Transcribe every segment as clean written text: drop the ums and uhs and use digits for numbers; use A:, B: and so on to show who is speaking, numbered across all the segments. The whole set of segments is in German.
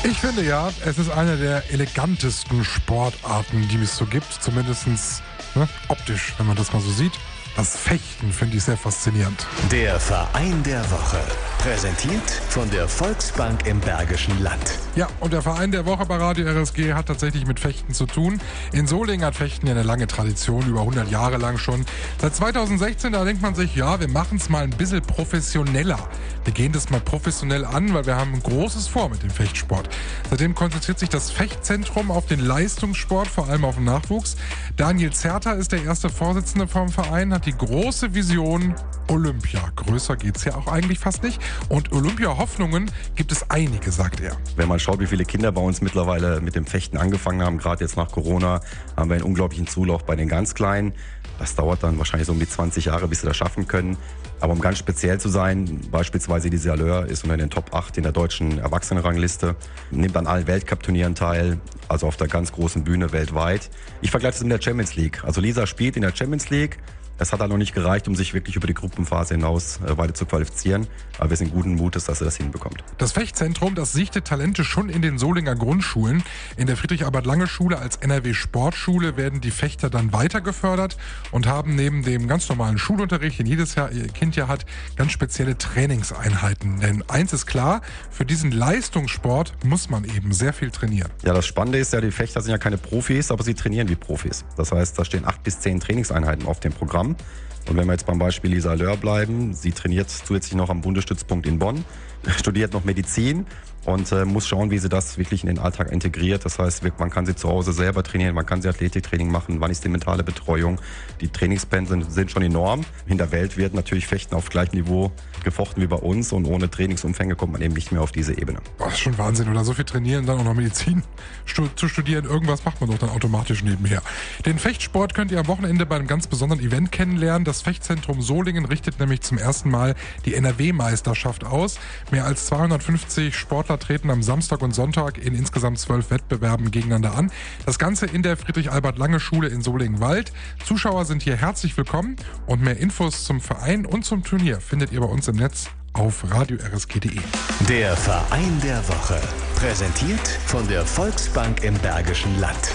A: Ich finde ja, es ist eine der elegantesten Sportarten, die es so gibt, zumindest optisch, wenn man das mal so sieht. Das Fechten finde ich sehr faszinierend.
B: Der Verein der Woche. Präsentiert von der Volksbank im Bergischen Land.
A: Ja, und der Verein der Woche bei Radio RSG hat tatsächlich mit Fechten zu tun. In Solingen hat Fechten ja eine lange Tradition, über 100 Jahre lang schon. Seit 2016, da denkt man sich, ja, wir machen es mal ein bisschen professioneller. Wir gehen das mal professionell an, weil wir haben ein großes vor mit dem Fechtsport. Seitdem konzentriert sich das Fechtzentrum auf den Leistungssport, vor allem auf den Nachwuchs. Daniel Zerter ist der erste Vorsitzende vom Verein, hat die große Vision Olympia. Größer geht's ja auch eigentlich fast nicht. Und Olympia-Hoffnungen gibt es einige, sagt er.
C: Wenn man schaut, wie viele Kinder bei uns mittlerweile mit dem Fechten angefangen haben, gerade jetzt nach Corona, haben wir einen unglaublichen Zulauf bei den ganz Kleinen. Das dauert dann wahrscheinlich so um die 20 Jahre, bis sie das schaffen können. Aber um ganz speziell zu sein, beispielsweise die Saleur ist unter den Top 8 in der deutschen Erwachsenenrangliste, nimmt an allen Weltcup-Turnieren teil, also auf der ganz großen Bühne weltweit. Ich vergleiche das mit der Champions League. Also Lisa spielt in der Champions League. Es hat halt noch nicht gereicht, um sich wirklich über die Gruppenphase hinaus weiter zu qualifizieren. Aber wir sind guten Mutes, dass er das hinbekommt.
A: Das Fechtzentrum, das sichtet Talente schon in den Solinger Grundschulen. In der Friedrich-Albert-Lange-Schule als NRW-Sportschule werden die Fechter dann weiter gefördert und haben neben dem ganz normalen Schulunterricht, den jedes Kind ja hat, ganz spezielle Trainingseinheiten. Denn eins ist klar, für diesen Leistungssport muss man eben sehr viel trainieren.
C: Ja, das Spannende ist ja, die Fechter sind ja keine Profis, aber sie trainieren wie Profis. Das heißt, da stehen 8 bis 10 Trainingseinheiten auf dem Programm. Und wenn wir jetzt beim Beispiel Lisa Löhr bleiben, sie trainiert zusätzlich noch am Bundesstützpunkt in Bonn, studiert noch Medizin und muss schauen, wie sie das wirklich in den Alltag integriert. Das heißt, man kann sie zu Hause selber trainieren, man kann sie Athletiktraining machen, wann ist die mentale Betreuung. Die Trainingspensen sind schon enorm. In der Welt wird natürlich Fechten auf gleichem Niveau gefochten wie bei uns und ohne Trainingsumfänge kommt man eben nicht mehr auf diese Ebene.
A: Boah, das ist schon Wahnsinn, oder so viel trainieren, dann auch noch Medizin zu studieren. Irgendwas macht man doch dann automatisch nebenher. Den Fechtsport könnt ihr am Wochenende bei einem ganz besonderen Event kennenlernen. Das Fechtzentrum Solingen richtet nämlich zum ersten Mal die NRW-Meisterschaft aus. Mehr als 250 Sportler treten am Samstag und Sonntag in insgesamt 12 Wettbewerben gegeneinander an. Das Ganze in der Friedrich-Albert-Lange-Schule in Solingen-Wald. Zuschauer sind hier herzlich willkommen und mehr Infos zum Verein und zum Turnier findet ihr bei uns im Netz auf radio-rsg.de.
B: Der Verein der Woche. Präsentiert von der Volksbank im Bergischen Land.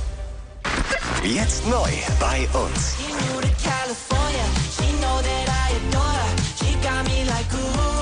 B: Jetzt neu bei uns.
D: She moved to California. She know that I adore her. She got me like, ooh.